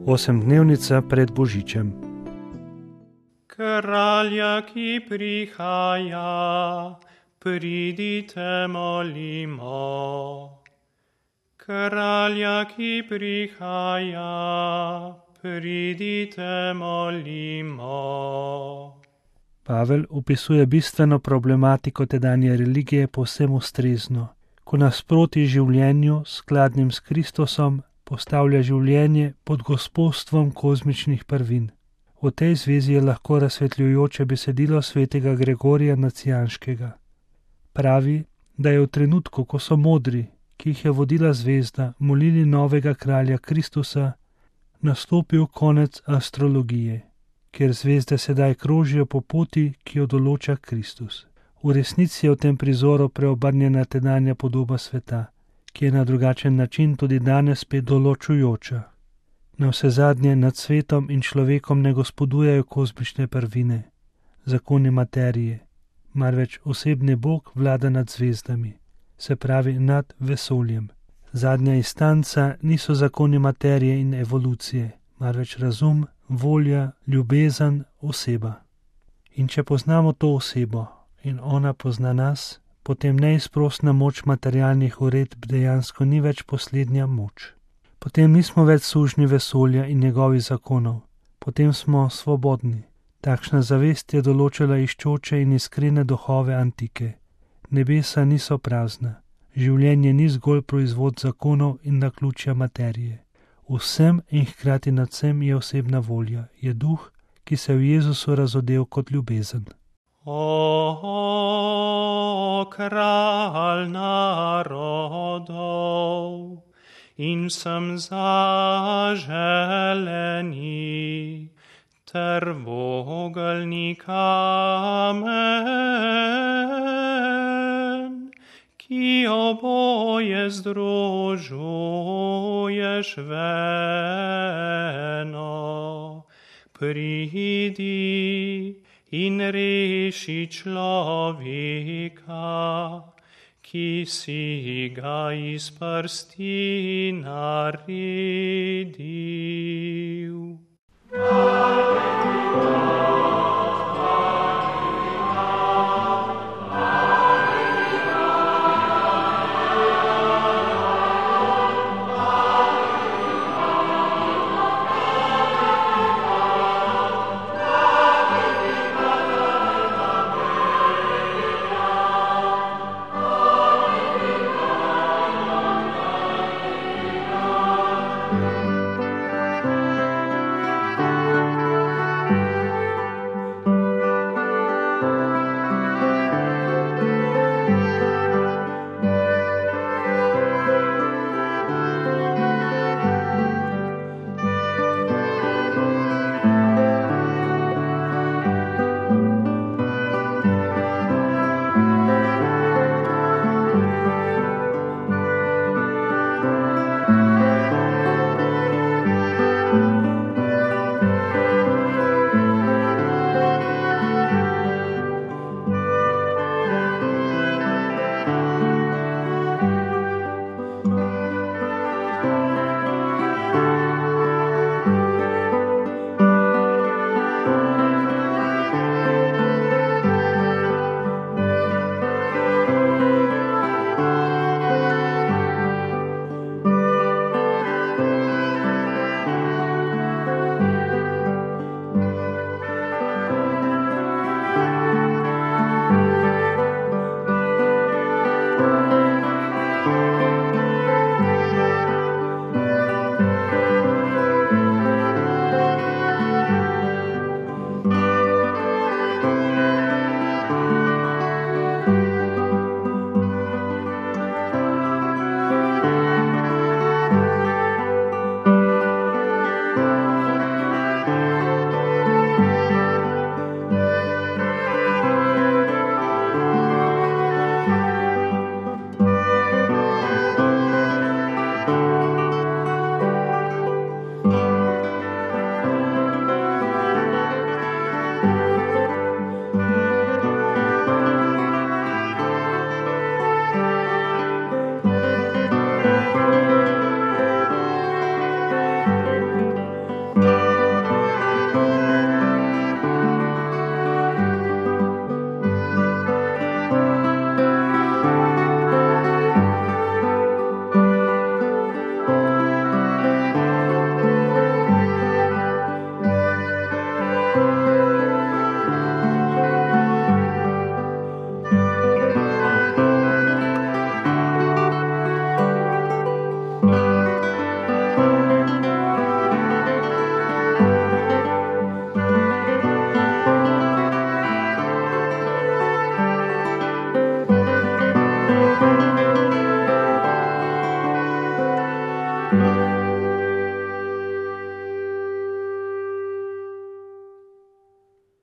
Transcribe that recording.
Osemdnevnica pred Božičem. Kralja, ki prihaja, pridite molimo. Kralja, ki prihaja, pridite molimo. Pavel opisuje bistveno problematiko tedanje religije povsem ustrezno, ko nasproti življenju skladnim s Kristusom postavlja življenje pod gospodstvom kozmičnih prvin. V tej zvezi je lahko razsvetljujoče besedilo svetega Gregorija Nacijanskega. Pravi, da je v trenutku, ko so modri, ki jih je vodila zvezda, molili novega kralja Kristusa, nastopil konec astrologije, kjer zvezde sedaj krožijo po poti, ki jo določa Kristus. V resnici je v tem prizoru preobrnjena tedanja podoba sveta, ki je na drugačen način tudi danes spet določujoča. Navsezadnje nad svetom in človekom ne gospodujejo kozmične prvine, zakoni materije, marveč osebni Bog vlada nad zvezdami, se pravi nad vesoljem. Zadnja instanca niso zakoni materije in evolucije, marveč razum, volja, ljubezen, oseba. In če poznamo to osebo in ona pozna nas, potem neizprosna moč materialnih uredb dejansko ni več poslednja moč. Potem nismo več sužnji vesolja in njegovih zakonov, potem smo svobodni. Takšna zavest je določila iščoče in iskrene duhove antike. Nebesa niso prazna, življenje ni zgolj proizvod zakonov in naključja materije. Vsem in hkrati nad vsem je osebna volja, je duh, ki se v Jezusu razodel kot ljubezen. O, kralj narodov, in sem zaželeni, ter vogelni kamen, ki oboje združuješ v eno. Pridi in reši človeka, ki si ga iz prsti naredil.